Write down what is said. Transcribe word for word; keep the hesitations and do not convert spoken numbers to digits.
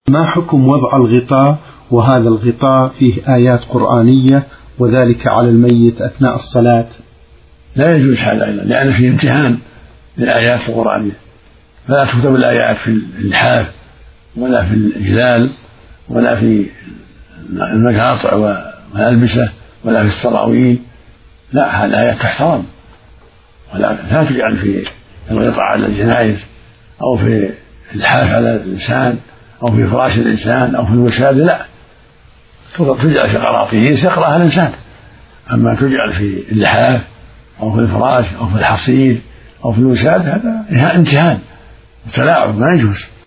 ما حكم وضع الغطاء وهذا الغطاء فيه آيات قرآنية وذلك على الميت أثناء الصلاة؟ لا يجوز هذا أيضا، لأن فيه امتحان للآيات القرآنية، فلا تكتب الآيات في اللحاف ولا في الإجلال ولا في المقاطع والألبسة ولا في السراويل، لا، هذه الآيات تحترم، ولا لا تجعل في الغطاء على الجنائز أو في اللحاف على الإنسان أو في فراش الإنسان أو في الوسادة، لا، تجعل في قراطيس يقرأها الإنسان. أما تجعل في اللحاف أو في الفراش أو في الحصير أو في الوسادة هذا امتحان وتلاعب، ما يجوز.